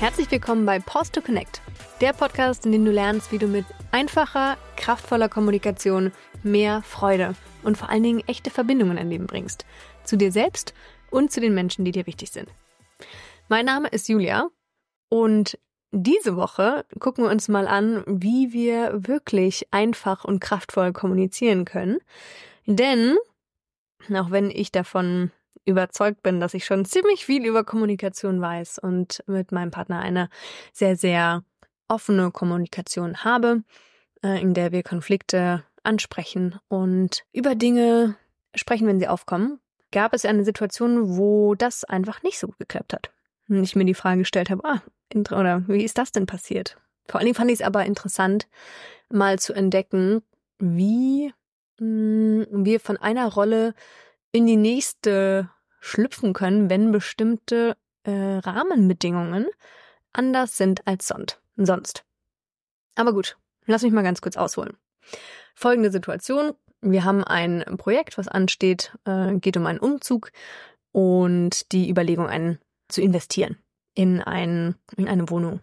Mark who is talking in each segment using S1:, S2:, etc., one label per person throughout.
S1: Herzlich willkommen bei Pause to Connect, der Podcast, in dem du lernst, wie du mit einfacher, kraftvoller Kommunikation mehr Freude und vor allen Dingen echte Verbindungen in dein Leben bringst. Zu dir selbst und zu den Menschen, die dir wichtig sind. Mein Name ist Julia und diese Woche gucken wir uns mal an, wie wir wirklich einfach und kraftvoll kommunizieren können. Denn, auch wenn ich davon überzeugt bin, dass ich schon ziemlich viel über Kommunikation weiß und mit meinem Partner eine sehr, sehr offene Kommunikation habe, in der wir Konflikte ansprechen und über Dinge sprechen, wenn sie aufkommen, gab es eine Situation, wo das einfach nicht so gut geklappt hat. Und ich mir die Frage gestellt habe, oder wie ist das denn passiert? Vor allen Dingen fand ich es aber interessant, mal zu entdecken, wie wir von einer Rolle in die nächste schlüpfen können, wenn bestimmte Rahmenbedingungen anders sind als sonst. Aber gut, lass mich mal ganz kurz ausholen. Folgende Situation. Wir haben ein Projekt, was ansteht, geht um einen Umzug und die Überlegung, zu investieren in eine Wohnung.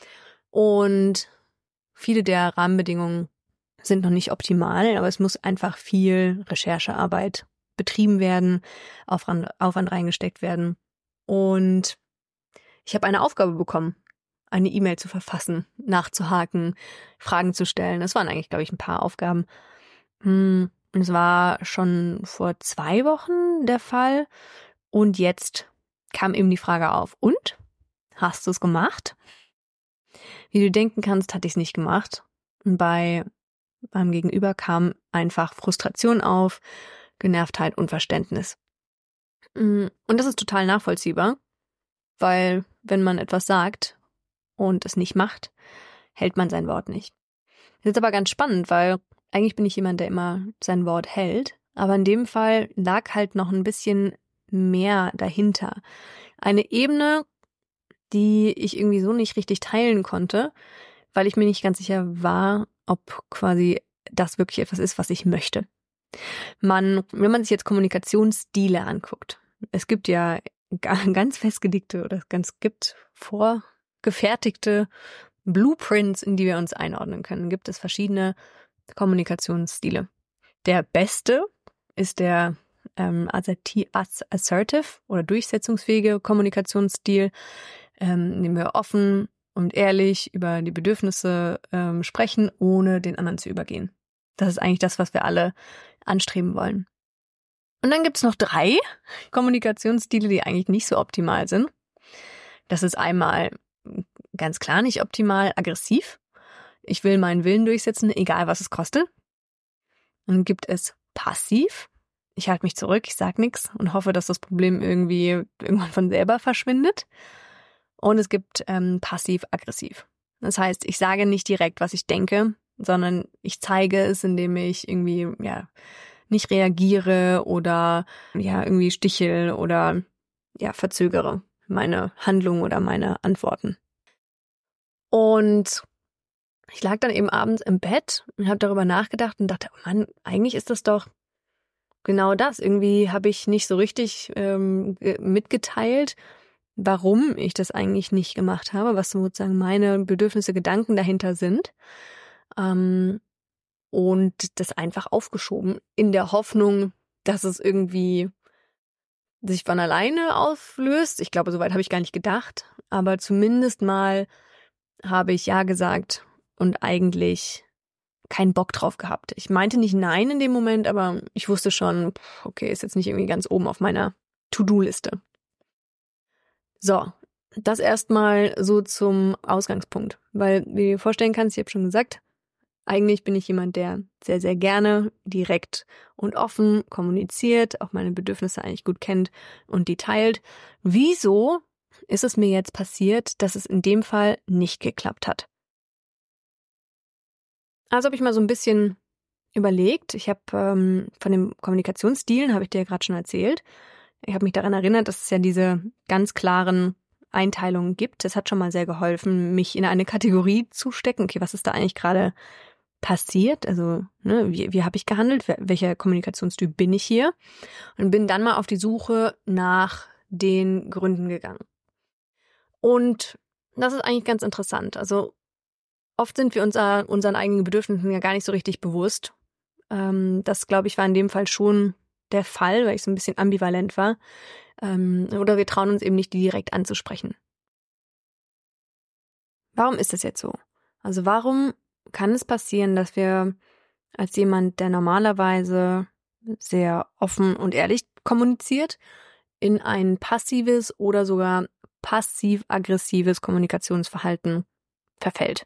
S1: Und viele der Rahmenbedingungen sind noch nicht optimal, aber es muss einfach viel Recherchearbeit betrieben werden, Aufwand reingesteckt werden. Und ich habe eine Aufgabe bekommen, eine E-Mail zu verfassen, nachzuhaken, Fragen zu stellen. Das waren eigentlich, glaube ich, ein paar Aufgaben. Und es war schon vor 2 Wochen der Fall. Und jetzt kam eben die Frage auf, und? Hast du es gemacht? Wie du denken kannst, hatte ich es nicht gemacht. Und beim Gegenüber kam einfach Frustration auf, Genervtheit und Verständnis. Und das ist total nachvollziehbar, weil wenn man etwas sagt und es nicht macht, hält man sein Wort nicht. Das ist aber ganz spannend, weil eigentlich bin ich jemand, der immer sein Wort hält, aber in dem Fall lag halt noch ein bisschen mehr dahinter. Eine Ebene, die ich irgendwie so nicht richtig teilen konnte, weil ich mir nicht ganz sicher war, ob quasi das wirklich etwas ist, was ich möchte. Wenn man sich jetzt Kommunikationsstile anguckt, es gibt ja ganz festgelegte oder gibt vorgefertigte Blueprints, in die wir uns einordnen können. Gibt es verschiedene Kommunikationsstile. Der beste ist der assertive oder durchsetzungsfähige Kommunikationsstil, in dem wir offen und ehrlich über die Bedürfnisse sprechen, ohne den anderen zu übergehen. Das ist eigentlich das, was wir alle anstreben wollen. Und dann gibt's noch 3 Kommunikationsstile, die eigentlich nicht so optimal sind. Das ist einmal ganz klar nicht optimal aggressiv. Ich will meinen Willen durchsetzen, egal was es kostet. Und dann gibt es passiv. Ich halte mich zurück, ich sag nichts und hoffe, dass das Problem irgendwann von selber verschwindet. Und es gibt passiv-aggressiv. Das heißt, ich sage nicht direkt, was ich denke, sondern ich zeige es, indem ich irgendwie nicht reagiere oder irgendwie stichel oder verzögere meine Handlung oder meine Antworten. Und ich lag dann eben abends im Bett und habe darüber nachgedacht und dachte, oh Mann, eigentlich ist das doch genau das. Irgendwie habe ich nicht so richtig mitgeteilt, warum ich das eigentlich nicht gemacht habe, was sozusagen meine Bedürfnisse, Gedanken dahinter sind. Und das einfach aufgeschoben in der Hoffnung, dass es irgendwie sich von alleine auflöst. Ich glaube, soweit habe ich gar nicht gedacht, aber zumindest mal habe ich ja gesagt und eigentlich keinen Bock drauf gehabt. Ich meinte nicht nein in dem Moment, aber ich wusste schon, okay, ist jetzt nicht irgendwie ganz oben auf meiner To-Do-Liste. So, das erstmal so zum Ausgangspunkt, weil wie du dir vorstellen kannst, ich habe schon gesagt, eigentlich bin ich jemand, der sehr, sehr gerne direkt und offen kommuniziert, auch meine Bedürfnisse eigentlich gut kennt und die teilt. Wieso ist es mir jetzt passiert, dass es in dem Fall nicht geklappt hat? Also habe ich mal so ein bisschen überlegt. Ich habe von den Kommunikationsstilen, habe ich dir ja gerade schon erzählt. Ich habe mich daran erinnert, dass es ja diese ganz klaren Einteilungen gibt. Das hat schon mal sehr geholfen, mich in eine Kategorie zu stecken. Okay, was ist da eigentlich gerade passiert? Also, wie habe ich gehandelt? Welcher Kommunikationstyp bin ich hier? Und bin dann mal auf die Suche nach den Gründen gegangen. Und Das ist eigentlich ganz interessant. Also oft sind wir unseren eigenen Bedürfnissen ja gar nicht so richtig bewusst. Das, glaube ich, war in dem Fall schon der Fall, weil ich so ein bisschen ambivalent war. Oder wir trauen uns eben nicht, die direkt anzusprechen. Warum ist das jetzt so? Also warum kann es passieren, dass wir als jemand, der normalerweise sehr offen und ehrlich kommuniziert, in ein passives oder sogar passiv-aggressives Kommunikationsverhalten verfällt?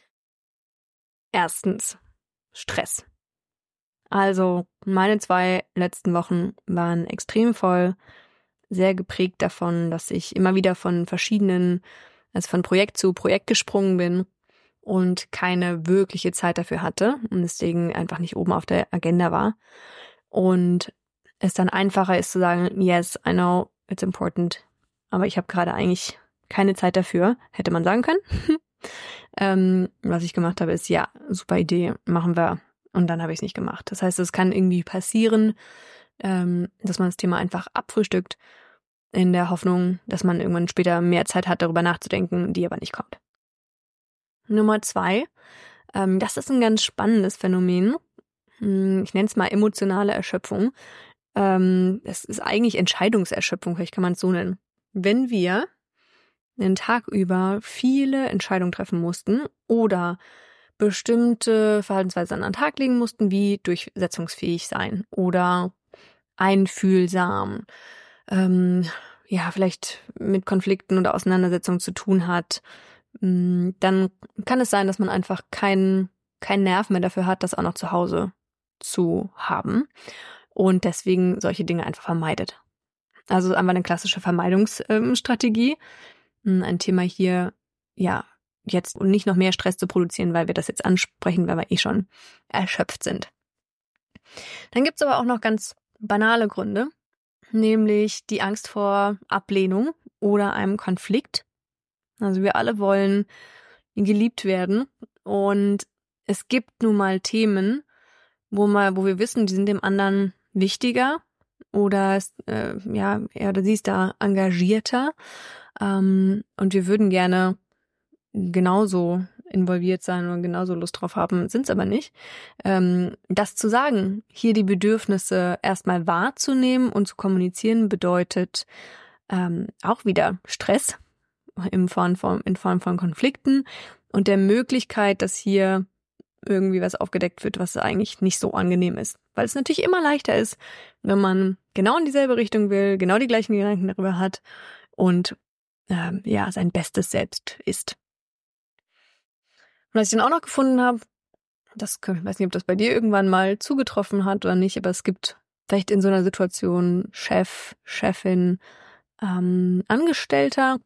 S1: Erstens, Stress. Also meine 2 letzten Wochen waren extrem voll, sehr geprägt davon, dass ich immer wieder von Projekt zu Projekt gesprungen bin und keine wirkliche Zeit dafür hatte und deswegen einfach nicht oben auf der Agenda war. Und es dann einfacher ist zu sagen, yes, I know, it's important, aber ich habe gerade eigentlich keine Zeit dafür, hätte man sagen können. Was ich gemacht habe, ist, ja, super Idee, machen wir. Und dann habe ich es nicht gemacht. Das heißt, es kann irgendwie passieren, dass man das Thema einfach abfrühstückt, in der Hoffnung, dass man irgendwann später mehr Zeit hat, darüber nachzudenken, die aber nicht kommt. Nummer 2, das ist ein ganz spannendes Phänomen. Ich nenne es mal emotionale Erschöpfung. Es ist eigentlich Entscheidungserschöpfung, vielleicht kann man es so nennen. Wenn wir den Tag über viele Entscheidungen treffen mussten oder bestimmte Verhaltensweisen an den Tag legen mussten, wie durchsetzungsfähig sein oder einfühlsam, vielleicht mit Konflikten oder Auseinandersetzungen zu tun hat, dann kann es sein, dass man einfach keinen Nerv mehr dafür hat, das auch noch zu Hause zu haben und deswegen solche Dinge einfach vermeidet. Also einfach eine klassische Vermeidungsstrategie. Ein Thema hier, ja, jetzt nicht noch mehr Stress zu produzieren, weil wir das jetzt ansprechen, weil wir eh schon erschöpft sind. Dann gibt's aber auch noch ganz banale Gründe, nämlich die Angst vor Ablehnung oder einem Konflikt. Also wir alle wollen geliebt werden und es gibt nun mal Themen, wo wir wissen, die sind dem anderen wichtiger oder er oder sie ist da engagierter und wir würden gerne genauso involviert sein und genauso Lust drauf haben, sind es aber nicht. Das zu sagen, hier die Bedürfnisse erstmal wahrzunehmen und zu kommunizieren, bedeutet auch wieder Stress in Form von Konflikten und der Möglichkeit, dass hier irgendwie was aufgedeckt wird, was eigentlich nicht so angenehm ist. Weil es natürlich immer leichter ist, wenn man genau in dieselbe Richtung will, genau die gleichen Gedanken darüber hat und sein Bestes selbst ist. Und was ich dann auch noch gefunden habe, ich weiß nicht, ob das bei dir irgendwann mal zugetroffen hat oder nicht, aber es gibt vielleicht in so einer Situation Chef, Chefin, Angestellter,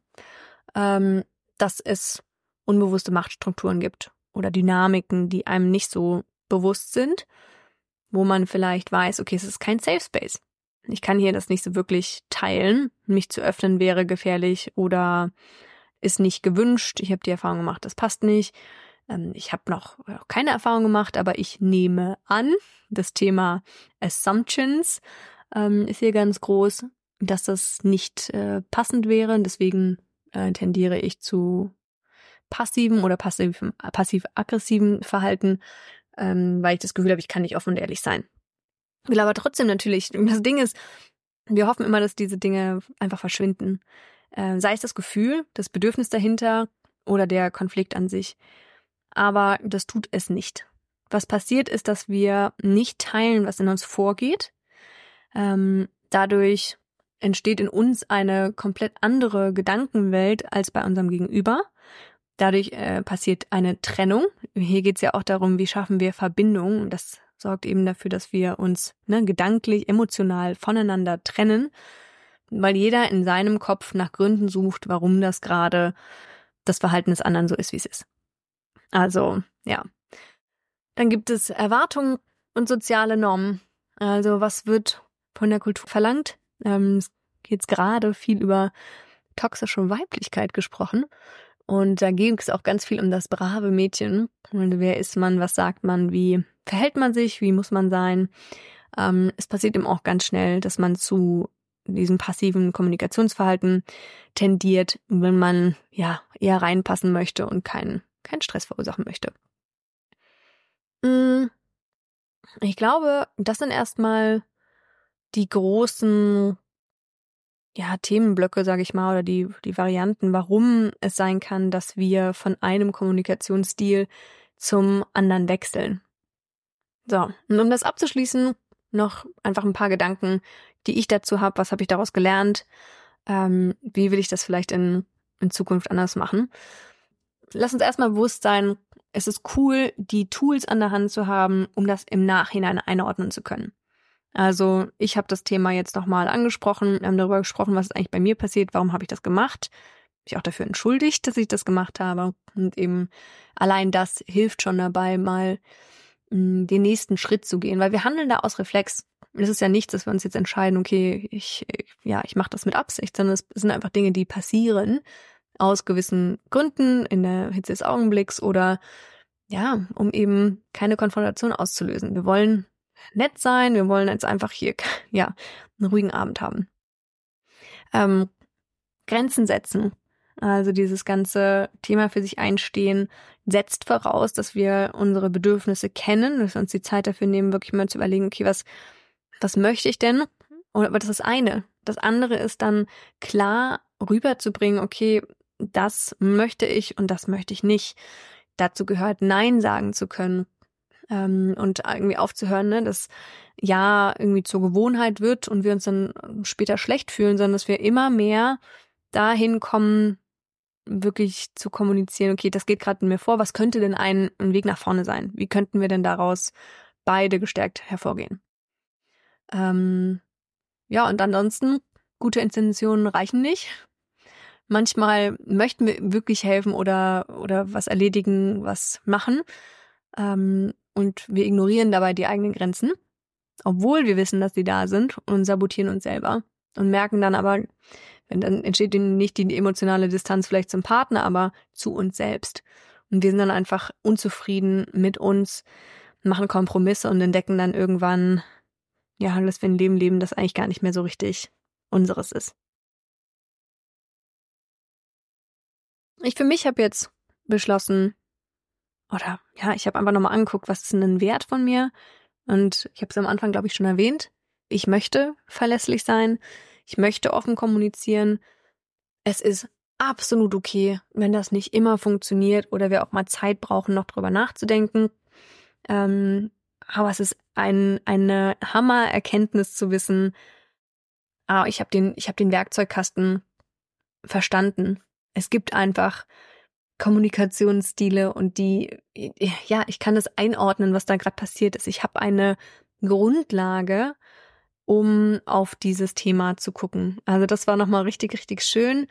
S1: dass es unbewusste Machtstrukturen gibt oder Dynamiken, die einem nicht so bewusst sind, wo man vielleicht weiß, okay, es ist kein Safe Space. Ich kann hier das nicht so wirklich teilen. Mich zu öffnen wäre gefährlich oder ist nicht gewünscht. Ich habe die Erfahrung gemacht, das passt nicht. Ich habe noch keine Erfahrung gemacht, aber ich nehme an, das Thema Assumptions ist hier ganz groß, dass das nicht passend wäre. Deswegen tendiere ich zu passiven oder passiv-aggressiven Verhalten, weil ich das Gefühl habe, ich kann nicht offen und ehrlich sein. Will aber trotzdem natürlich, das Ding ist, wir hoffen immer, dass diese Dinge einfach verschwinden. Sei es das Gefühl, das Bedürfnis dahinter oder der Konflikt an sich. Aber das tut es nicht. Was passiert ist, dass wir nicht teilen, was in uns vorgeht. Dadurch entsteht in uns eine komplett andere Gedankenwelt als bei unserem Gegenüber. Dadurch passiert eine Trennung. Hier geht es ja auch darum, wie schaffen wir Verbindung. Und das sorgt eben dafür, dass wir uns gedanklich, emotional voneinander trennen, weil jeder in seinem Kopf nach Gründen sucht, warum das gerade das Verhalten des anderen so ist, wie es ist. Also, ja. Dann gibt es Erwartungen und soziale Normen. Also, was wird von der Kultur verlangt? Es geht gerade viel über toxische Weiblichkeit gesprochen. Und da ging es auch ganz viel um das brave Mädchen. Und wer ist man, was sagt man, wie verhält man sich, wie muss man sein? Es passiert eben auch ganz schnell, dass man zu diesem passiven Kommunikationsverhalten tendiert, wenn man eher reinpassen möchte und keinen Stress verursachen möchte. Ich glaube, das sind erstmal die großen Themenblöcke, sage ich mal, oder die Varianten, warum es sein kann, dass wir von einem Kommunikationsstil zum anderen wechseln. So, und um das abzuschließen, noch einfach ein paar Gedanken, die ich dazu habe. Was habe ich daraus gelernt? Wie will ich das vielleicht in Zukunft anders machen? Lass uns erstmal bewusst sein, es ist cool, die Tools an der Hand zu haben, um das im Nachhinein einordnen zu können. Also ich habe das Thema jetzt nochmal angesprochen, wir haben darüber gesprochen, was ist eigentlich bei mir passiert, warum habe ich das gemacht. Mich auch dafür entschuldigt, dass ich das gemacht habe. Und eben allein das hilft schon dabei, mal den nächsten Schritt zu gehen, weil wir handeln da aus Reflex. Es ist ja nichts, dass wir uns jetzt entscheiden, okay, ich mache das mit Absicht, sondern es sind einfach Dinge, die passieren aus gewissen Gründen in der Hitze des Augenblicks oder um eben keine Konfrontation auszulösen. Wir wollen nett sein, wir wollen jetzt einfach hier einen ruhigen Abend haben. Grenzen setzen. Also dieses ganze Thema für sich einstehen setzt voraus, dass wir unsere Bedürfnisse kennen, dass wir uns die Zeit dafür nehmen, wirklich mal zu überlegen, okay, was möchte ich denn? Aber das ist eine. Das andere ist dann klar rüberzubringen, okay, das möchte ich und das möchte ich nicht. Dazu gehört, Nein sagen zu können und irgendwie aufzuhören, dass Ja irgendwie zur Gewohnheit wird und wir uns dann später schlecht fühlen, sondern dass wir immer mehr dahin kommen, wirklich zu kommunizieren, okay, das geht gerade in mir vor, was könnte denn ein Weg nach vorne sein? Wie könnten wir denn daraus beide gestärkt hervorgehen? Und ansonsten, gute Intentionen reichen nicht. Manchmal möchten wir wirklich helfen oder was erledigen, was machen. Und wir ignorieren dabei die eigenen Grenzen, obwohl wir wissen, dass sie da sind und sabotieren uns selber. Und merken dann aber, dann entsteht nicht die emotionale Distanz vielleicht zum Partner, aber zu uns selbst. Und wir sind dann einfach unzufrieden mit uns, machen Kompromisse und entdecken dann irgendwann, dass wir ein Leben leben, das eigentlich gar nicht mehr so richtig unseres ist. Ich für mich habe jetzt beschlossen, ich habe einfach nochmal angeguckt, was ist denn ein Wert von mir? Und ich habe es am Anfang, glaube ich, schon erwähnt. Ich möchte verlässlich sein. Ich möchte offen kommunizieren. Es ist absolut okay, wenn das nicht immer funktioniert oder wir auch mal Zeit brauchen, noch drüber nachzudenken. Aber es ist eine Hammererkenntnis zu wissen, ich habe den Werkzeugkasten verstanden. Es gibt einfach Kommunikationsstile und ich kann das einordnen, was da gerade passiert ist. Ich habe eine Grundlage, um auf dieses Thema zu gucken. Also das war nochmal richtig, richtig schön.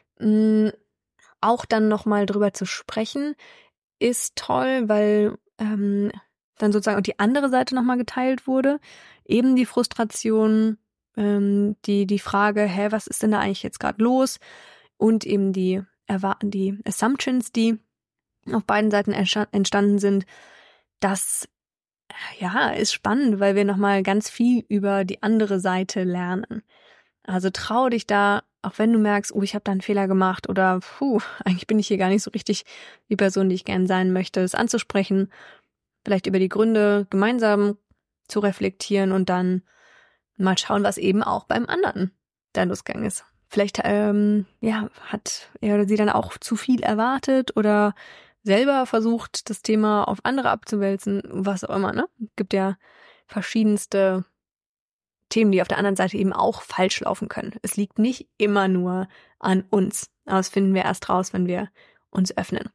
S1: Auch dann nochmal drüber zu sprechen, ist toll, weil dann sozusagen auch die andere Seite nochmal geteilt wurde. Eben die Frustration, die Frage, was ist denn da eigentlich jetzt gerade los? Und eben die Assumptions, die auf beiden Seiten entstanden sind. Das ist spannend, weil wir nochmal ganz viel über die andere Seite lernen. Also trau dich da, auch wenn du merkst, ich habe da einen Fehler gemacht oder eigentlich bin ich hier gar nicht so richtig die Person, die ich gern sein möchte, es anzusprechen, vielleicht über die Gründe gemeinsam zu reflektieren und dann mal schauen, was eben auch beim anderen der Losgang ist. Vielleicht hat er oder sie dann auch zu viel erwartet oder selber versucht, das Thema auf andere abzuwälzen, was auch immer, ne? Es gibt ja verschiedenste Themen, die auf der anderen Seite eben auch falsch laufen können. Es liegt nicht immer nur an uns. Aber das finden wir erst raus, wenn wir uns öffnen.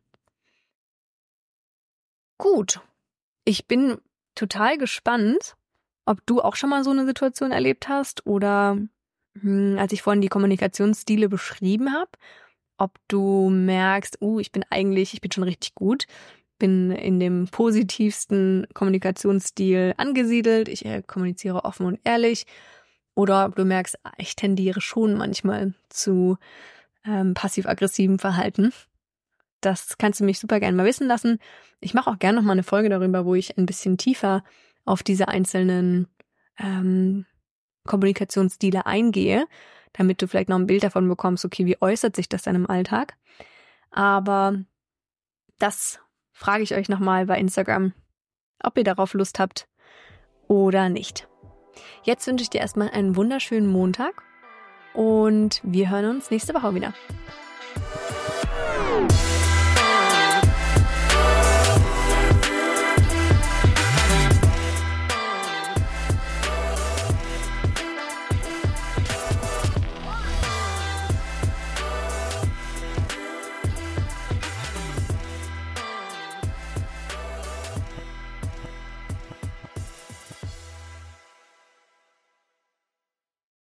S1: Gut. Ich bin total gespannt, ob du auch schon mal so eine Situation erlebt hast oder als ich vorhin die Kommunikationsstile beschrieben habe, ob du merkst, ich bin schon richtig gut, bin in dem positivsten Kommunikationsstil angesiedelt, ich kommuniziere offen und ehrlich, oder ob du merkst, ich tendiere schon manchmal zu passiv-aggressivem Verhalten. Das kannst du mich super gerne mal wissen lassen. Ich mache auch gerne noch mal eine Folge darüber, wo ich ein bisschen tiefer auf diese einzelnen Kommunikationsstile eingehe, damit du vielleicht noch ein Bild davon bekommst, okay, wie äußert sich das dann im Alltag? Aber das frage ich euch nochmal bei Instagram, ob ihr darauf Lust habt oder nicht. Jetzt wünsche ich dir erstmal einen wunderschönen Montag und wir hören uns nächste Woche wieder.